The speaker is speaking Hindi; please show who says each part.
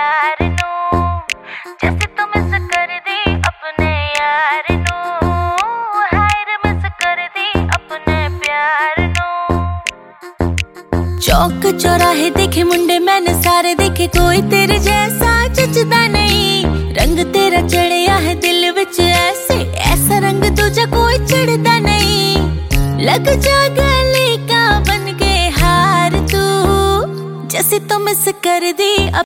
Speaker 1: प्यार नू, जैसे तू मिस कर दी अपने यार नू, हाय रे मिस कर दी अपने प्यार नू। चौक चौराहे देखे मुंडे मैंने सारे देखे, कोई तेरे जैसा जचदा नहीं। रंग तेरा चढ़िया है दिल विच ऐसे, ऐसा रंग दूजा कोई चढ़दा नहीं। लग जा गले का बन के हार तू, जैसे तू मिस कर दी।